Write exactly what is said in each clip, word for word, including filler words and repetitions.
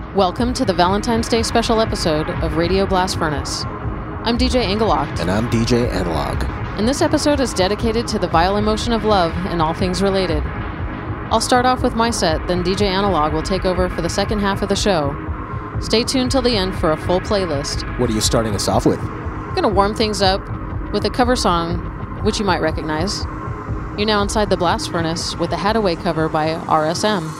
Welcome to the Valentine's Day special episode of Radio Blast Furnace. I'm D J Engelocht. And I'm D J Analog. And this episode is dedicated to the vile emotion of love and all things related. I'll start off with my set, then D J Analog will take over for the second half of the show. Stay tuned till the end for a full playlist. What are you starting us off with? I'm going to warm things up with a cover song, which you might recognize. You're now inside the Blast Furnace with the Hadaway cover by R S M.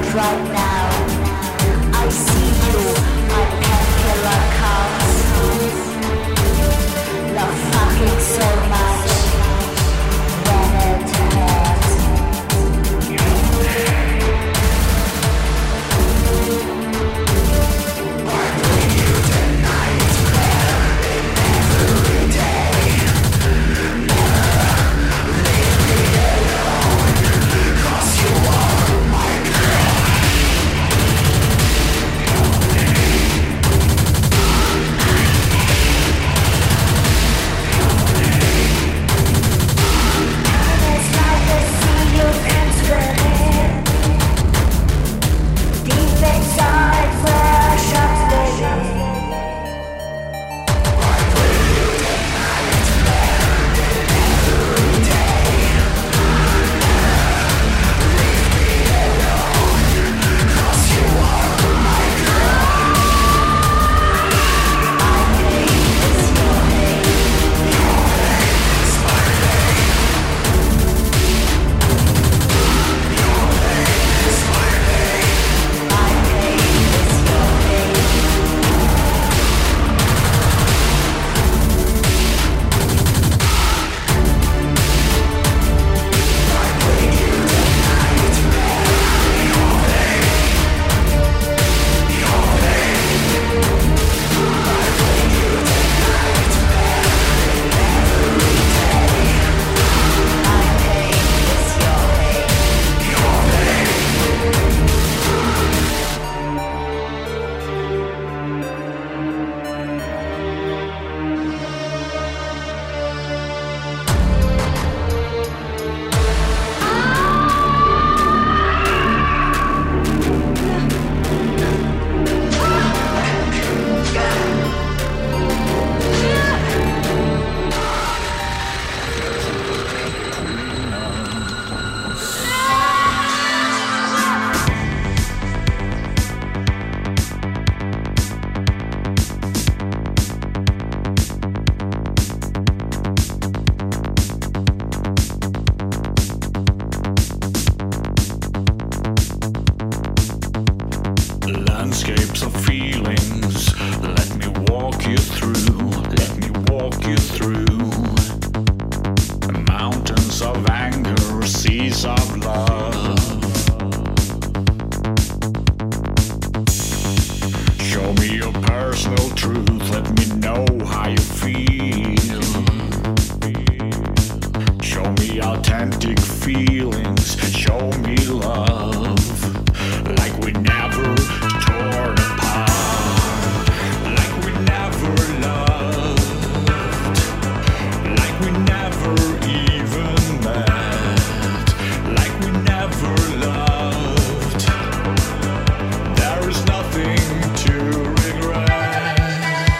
There is nothing to regret.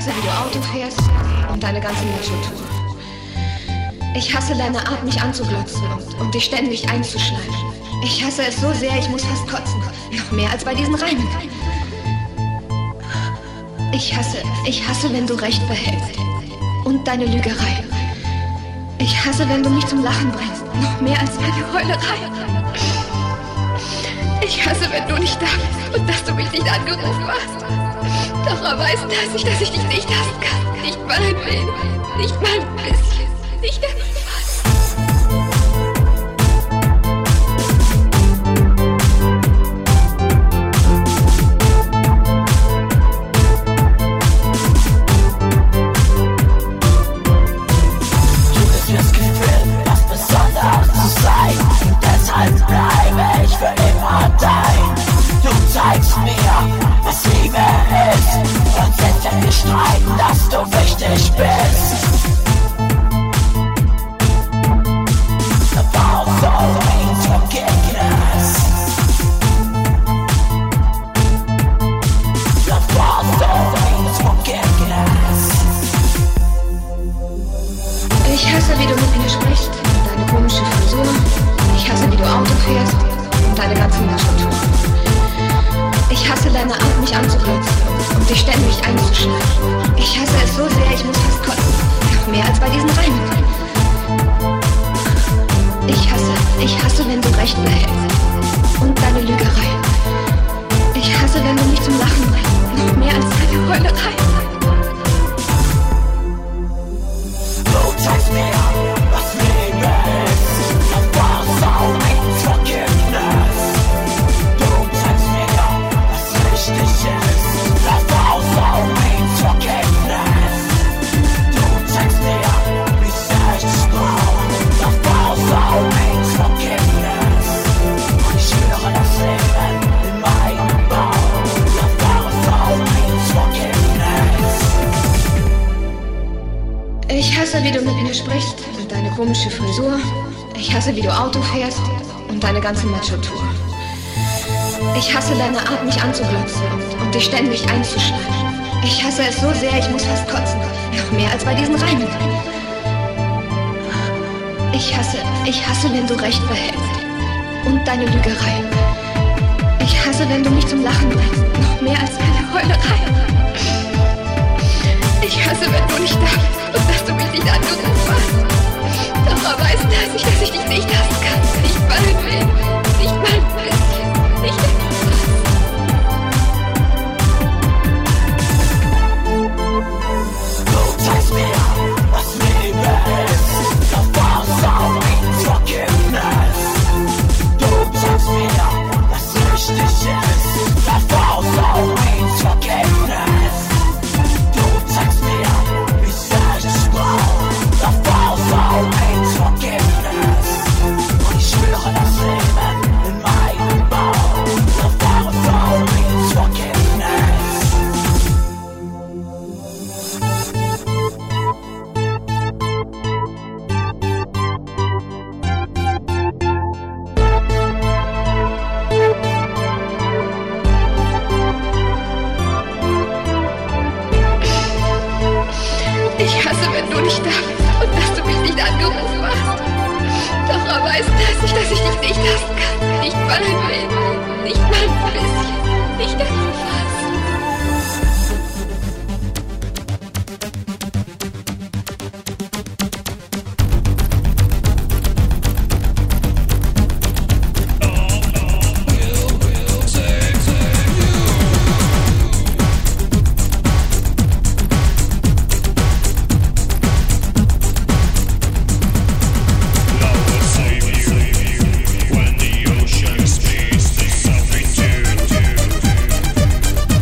hasse, wie du Auto fährst und deine ganze Macho-Tour. Ich hasse deine Art, mich anzuglotzen und, und dich ständig einzuschleimen. Ich hasse es so sehr, ich muss fast kotzen. Noch mehr als bei diesen Reimen. Ich hasse, ich hasse, wenn du Recht behältst. Und deine Lügerei. Ich hasse, wenn du mich zum Lachen bringst. Noch mehr als deine Heulerei. Ich hasse, wenn du nicht da bist und dass du mich nicht angerufen hast. Doch er weiß dass ich, dass ich dich nicht hassen kann. Nicht mal ein wenig, nicht mal ein bisschen, nicht etwas. Streiten, dass du wichtig bist. The false soul means forgiveness. The false soul means forgiveness. Ich hasse, wie du mit mir sprichst und deine komische Frisur. Ich hasse, wie du Auto fährst und deine ganzen Macho-Tour. Ich hasse deine Art, mich anzuglotzen und dich ständig einzuschleimen. Ich hasse es so sehr, ich muss fast kotzen. Noch mehr als bei diesen Reimen. Ich hasse, ich hasse, wenn du Recht behältst. Und deine Lügerei. Ich hasse, wenn du mich zum Lachen bringst. Noch mehr als deine Heulerei. Du zeigst mir, was Liebe ist. Und was auch meins Vergiftnis. Du zeigst mir, was richtig ist. Das Ausbau meins Vergiftnis. Du zeigst mir, wie sehr ich dich brauch. Das Ausbau meins Vergiftnis. Und ich schwöre das Leben in meinem Bauch. Das Ausbau meins Vergiftnis. Ich hasse, wie du mit mir sprichst und deine komische Frisur. Ich hasse, wie du Auto fährst und deine ganze Macho-Tour. Ich hasse deine Art, mich anzuglotzen und, und dich ständig einzuschleimen. Ich hasse es so sehr, ich muss fast kotzen. Noch mehr als bei diesen Reimen. Ich hasse, ich hasse, wenn du Recht behältst. Und deine Lügerei. Ich hasse, wenn du mich zum Lachen bringst. Noch mehr als deine Heulerei. Ich hasse, wenn du nicht da bist und dass du mich nicht angerufen hast. Doch er weiß dass ich, dass ich dich nicht hassen kann. Nicht mal ein wenig, nicht mal ein bisschen, nicht etwas. Du zeigst mir, was Liebe ist. Das war's auch meins Vergiftnis. Du zeigst mir, was richtig ist. Das war's auch meins Vergiftnis. Du zeigst mir, wie sehr ich dich brauch. Das war's auch meins Vergiftnis. Und ich schwöre das Leben in meinem Bauch. Das war's auch meins Vergiftnis. Ich hasse, wenn du nicht da bist und dass du mich nicht angerufen hast. Doch er weiß dass ich, dass ich dich nicht hassen kann. Nicht mal ein wenig, nicht mal ein bisschen, nicht etwas. When the ocean speaks, there's something to do.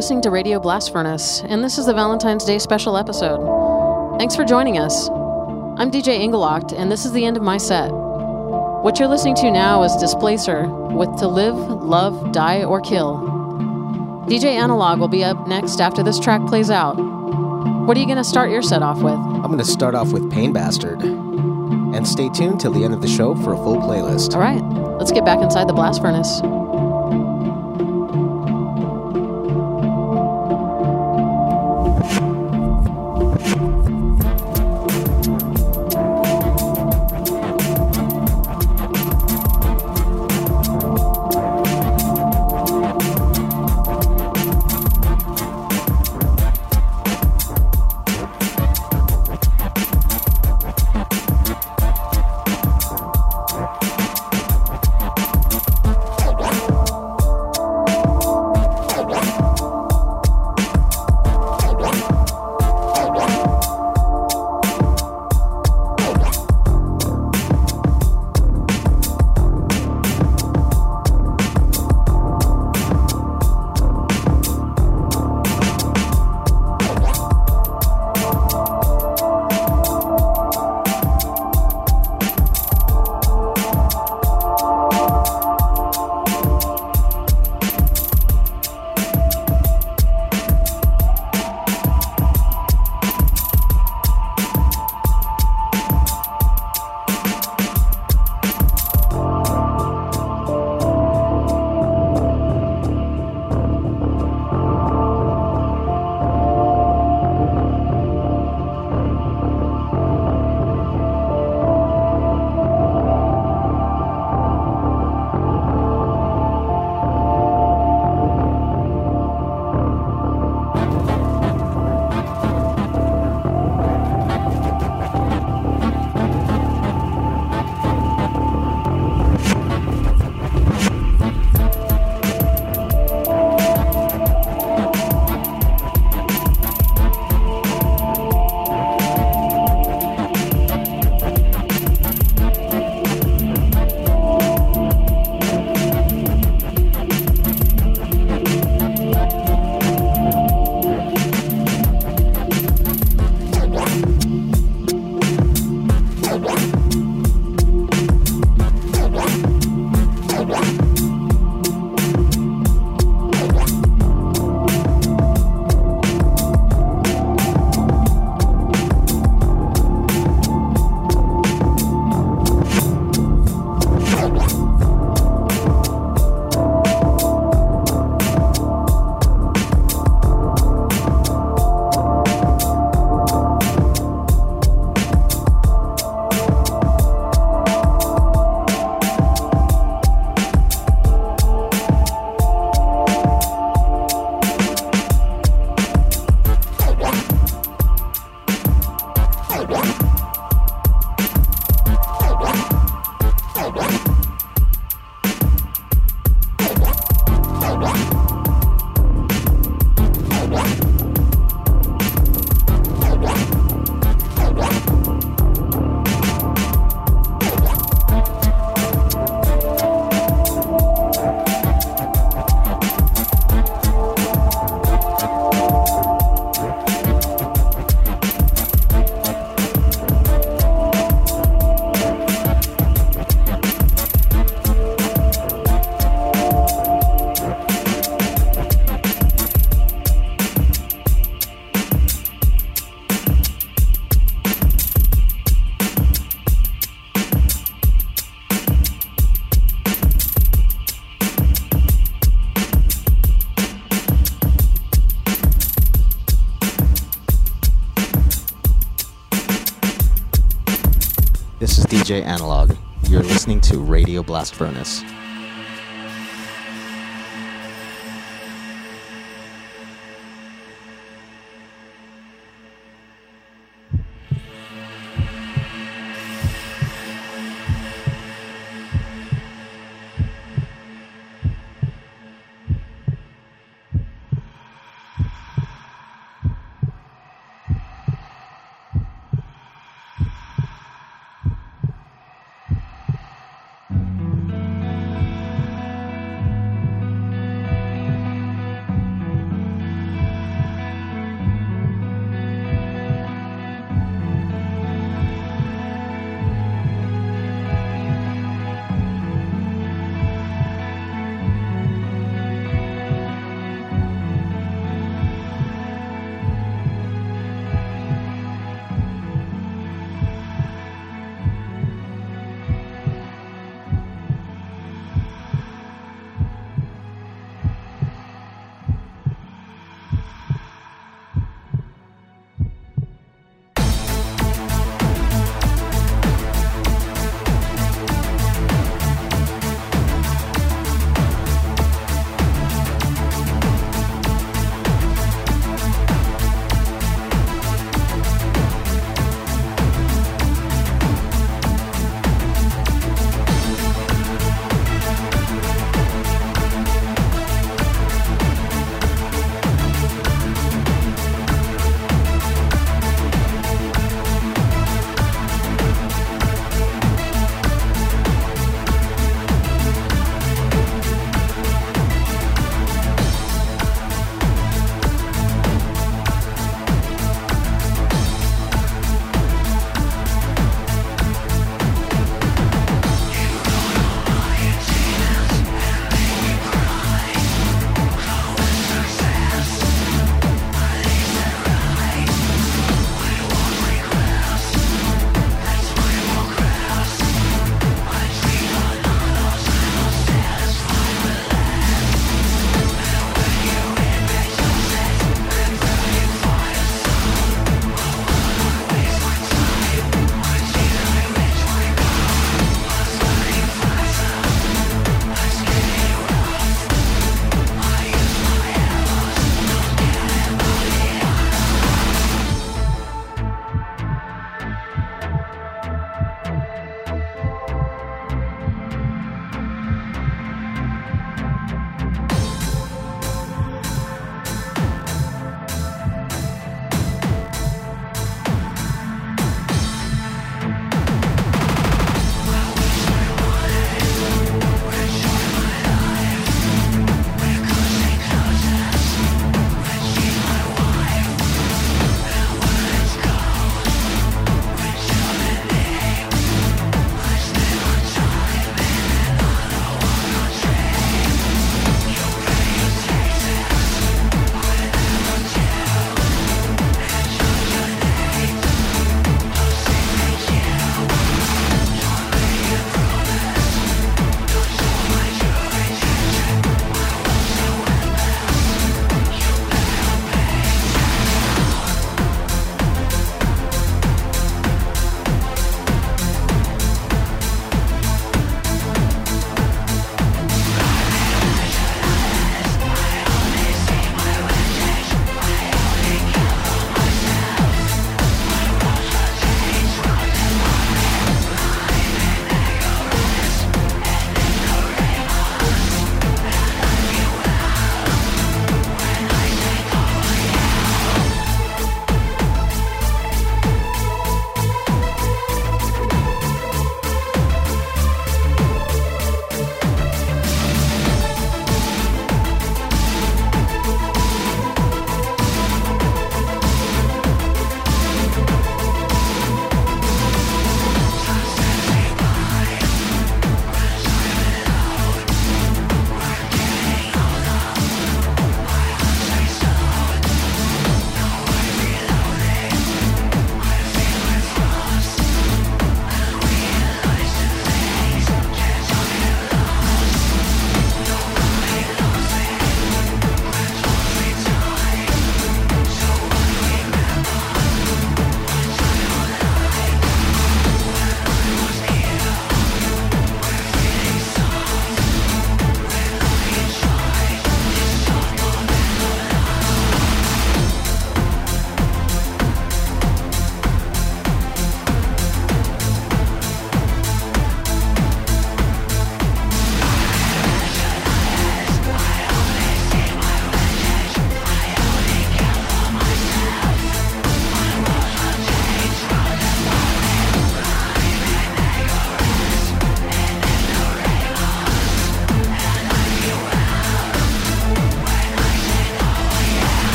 listening to Radio Blast Furnace, and this is the Valentine's Day special episode. Thanks for joining us. I'm D J Engelocht, and this is the end of my set. What you're listening to now is Displacer with To Live, Love, Die, or Kill. D J Analog will be up next after this track plays out. What are you going to start your set off with? I'm going to start off with Pain Bastard. And stay tuned till the end of the show for a full playlist. All right, let's get back inside the blast furnace. This is D J Analog. You're listening to Radio Blast Furnace.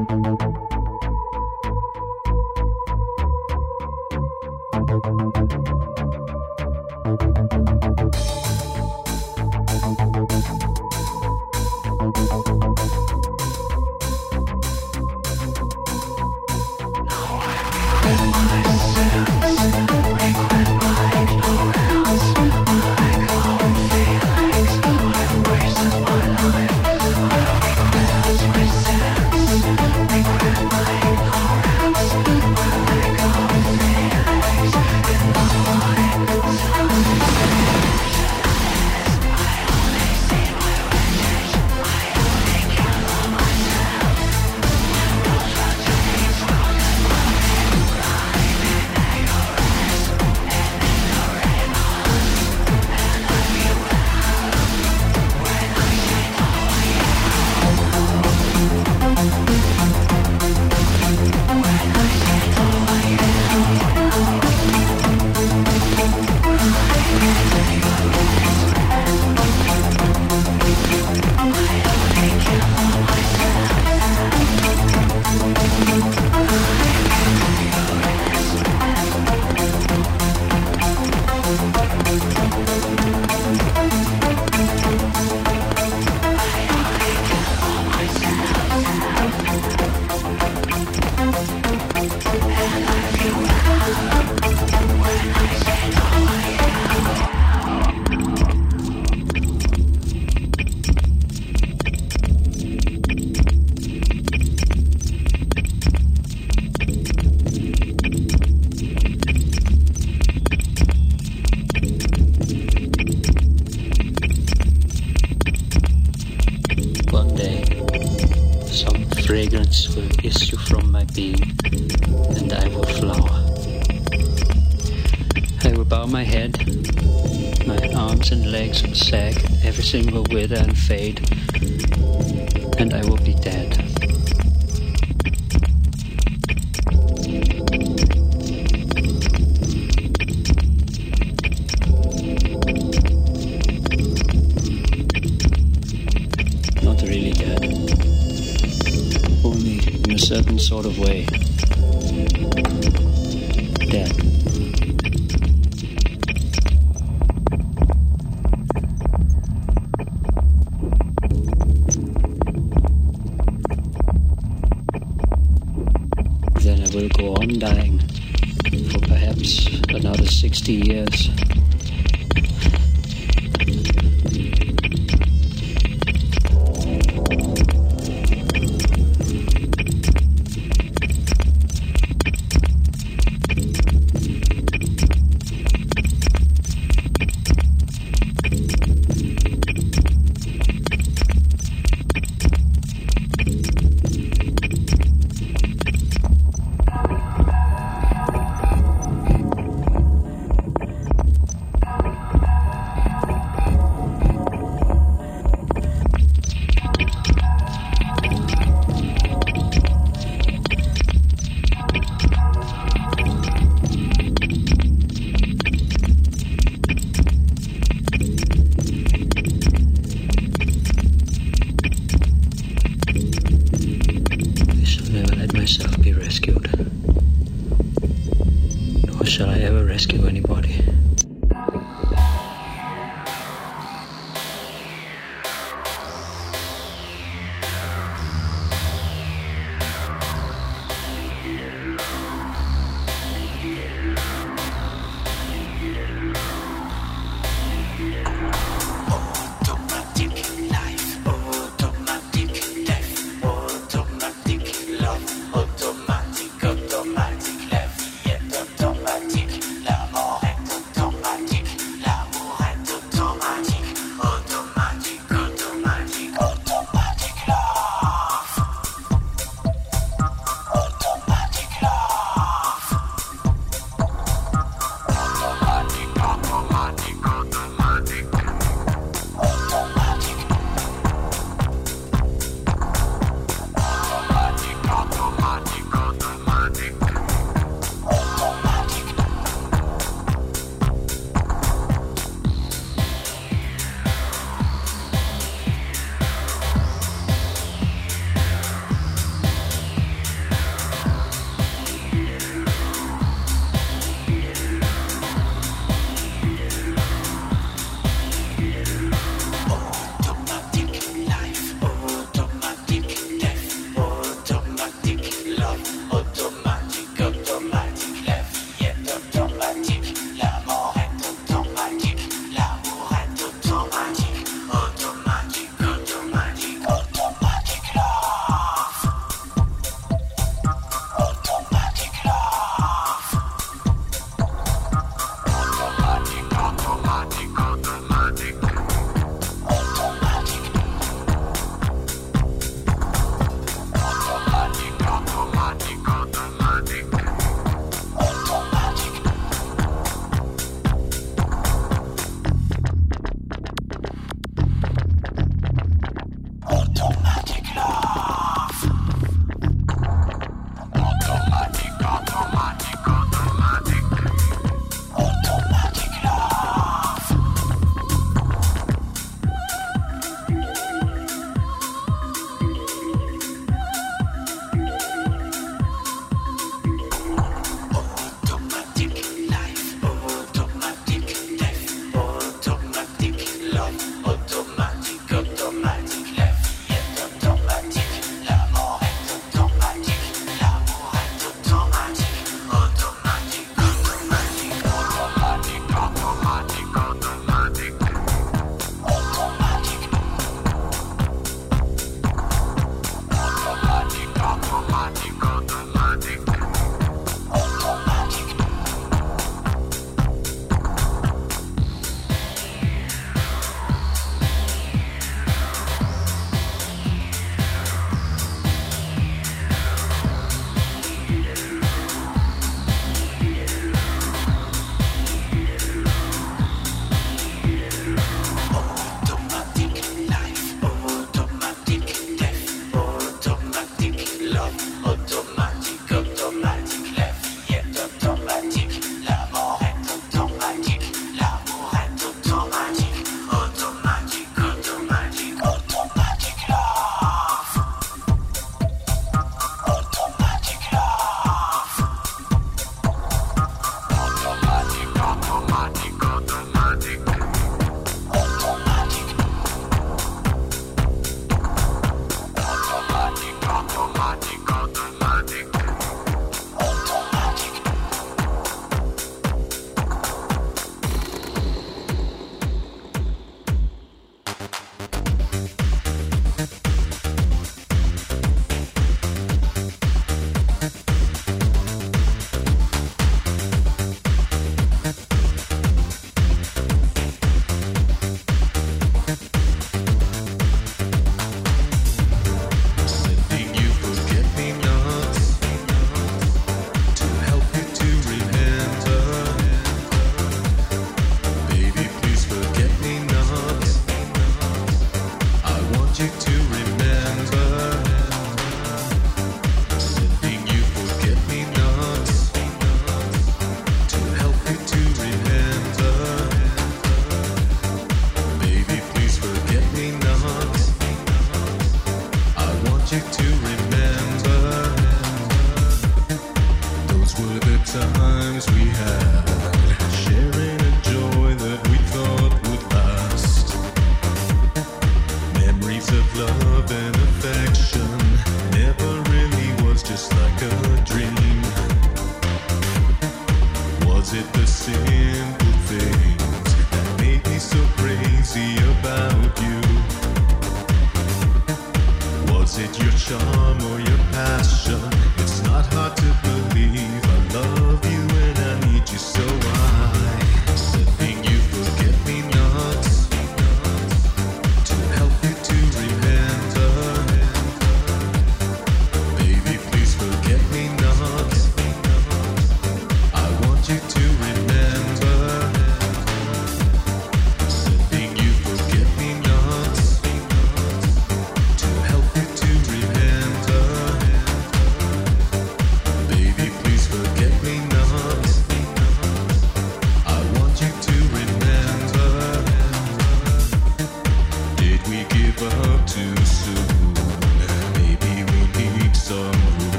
fragrance will issue from my being, and I will flower. I will bow my head, my arms and legs will sag, everything will wither and fade, and I will be dead. Not really dead, only in a certain sort of way. Dead. Then I will go on dying for perhaps another sixty years.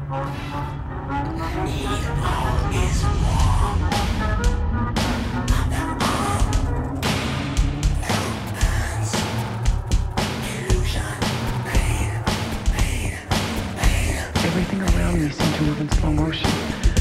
Everything around me seemed to move in slow motion.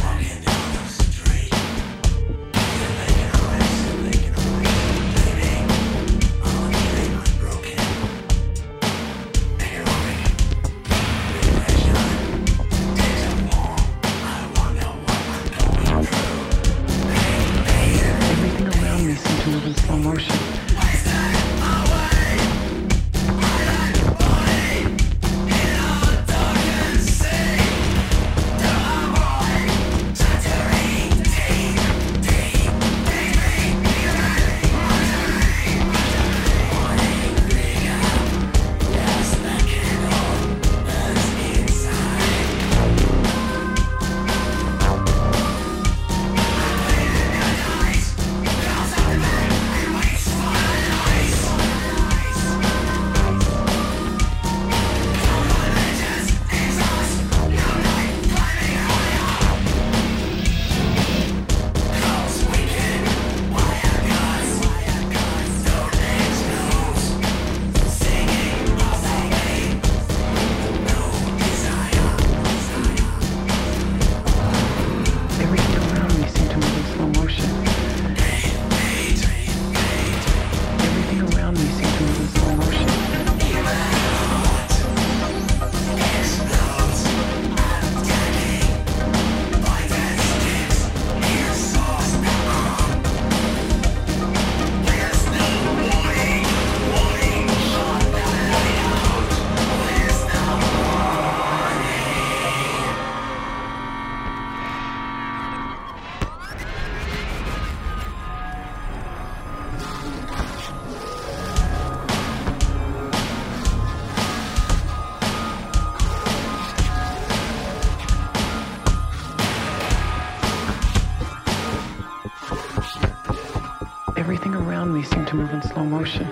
Everything around me seemed to move in slow motion.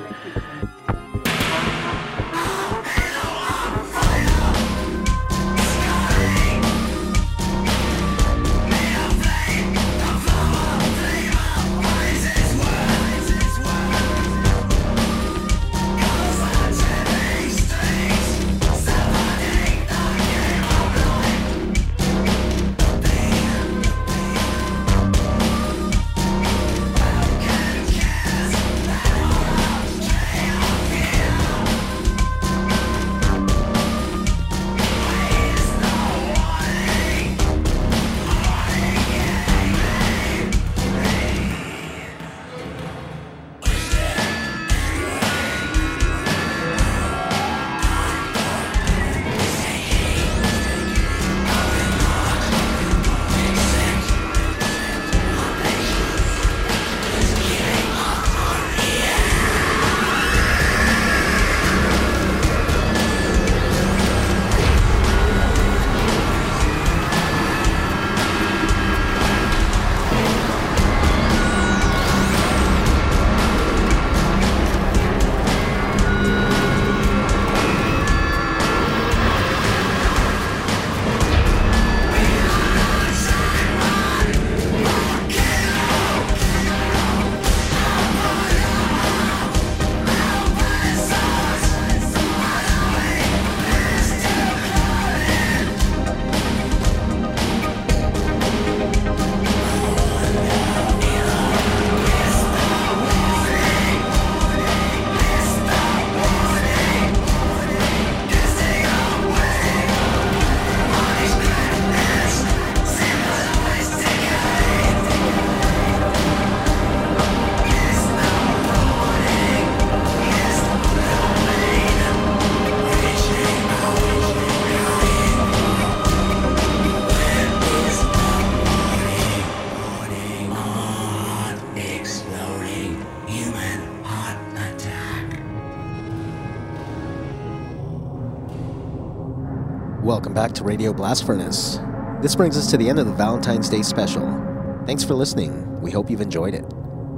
Welcome back to Radio Blast Furnace. This brings us to the end of the Valentine's Day special. Thanks for listening. We hope you've enjoyed it.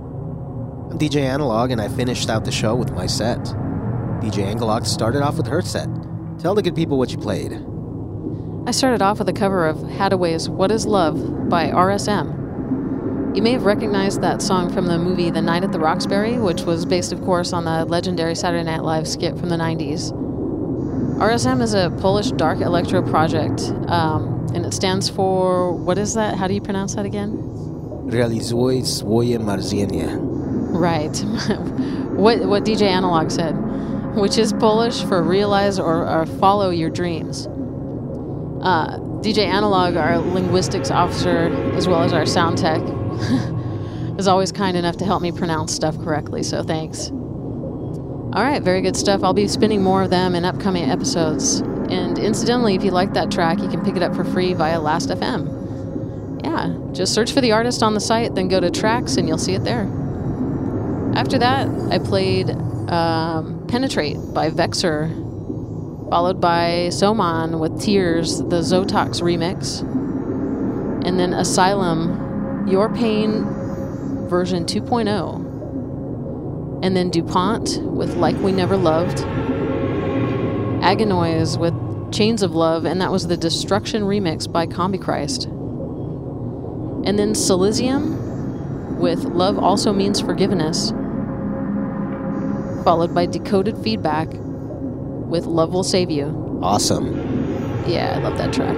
I'm D J Analog, and I finished out the show with my set. D J Angelog started off with her set. Tell the good people what you played. I started off with a cover of Hadaway's What Is Love by R S M. You may have recognized that song from the movie The Night at the Roxbury, which was based, of course, on the legendary Saturday Night Live skit from the nineties. R S M is a Polish dark electro project, um, and it stands for, what is that? How do you pronounce that again? Realizuj swoje marzenie. Right. what what D J Analog said, which is Polish for realize or, or follow your dreams. Uh, D J Analog, our linguistics officer, as well as our sound tech, is always kind enough to help me pronounce stuff correctly, so thanks. All right, very good stuff. I'll be spinning more of them in upcoming episodes. And incidentally, if you like that track, you can pick it up for free via Last F M. Yeah, just search for the artist on the site, then go to tracks, and you'll see it there. After that, I played um, Penetrate by Vexer, followed by Soman with Tears, the Zotox remix, and then Asylum, Your Pain version two point oh. And then DuPont with Like We Never Loved. Aganoise with Chains of Love, and that was the Destruction remix by Combi Christ. And then Silesium with Love Also Means Forgiveness, followed by Decoded Feedback with Love Will Save You. Awesome. Yeah, I love that track.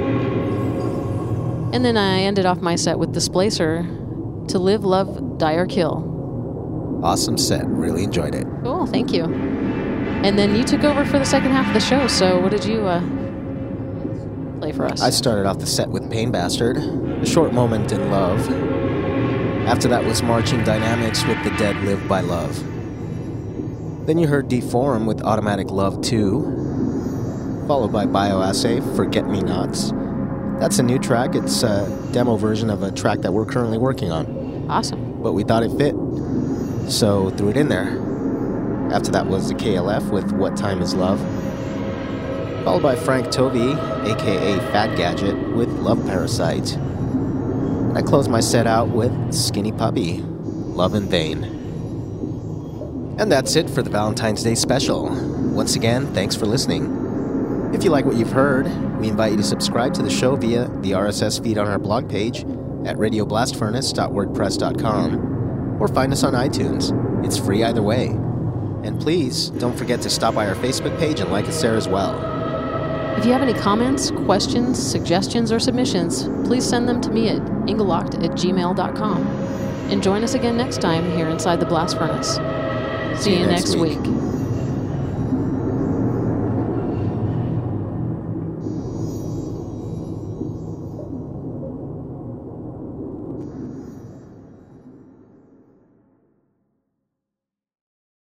And then I ended off my set with Displacer, To Live, Love, Die or Kill. Awesome set. Really enjoyed it. Cool, thank you. And then you took over for the second half of the show, so what did you uh, play for us? I started off the set with Pain Bastard, A Short Moment in Love. After that was Marching Dynamics with The Dead Live by Love. Then you heard Deform with Automatic Love two, followed by Bioassay, Forget Me Nots. That's a new track. It's a demo version of a track that we're currently working on. Awesome. But we thought it fit, so threw it in there. After that was the K L F with What Time Is Love, followed by Frank Tovey, aka Fat Gadget, with Love Parasite. And I closed my set out with Skinny Puppy, Love in Vain. And that's it for the Valentine's Day special. Once again, thanks for listening. If you like what you've heard, we invite you to subscribe to the show via the R S S feed on our blog page at radio blast furnace dot wordpress dot com, or find us on iTunes. It's free either way. And please, don't forget to stop by our Facebook page and like us there as well. If you have any comments, questions, suggestions, or submissions, please send them to me at inglelocked at gmail dot com. And join us again next time here inside the Blast Furnace. See, See you, you next week. week.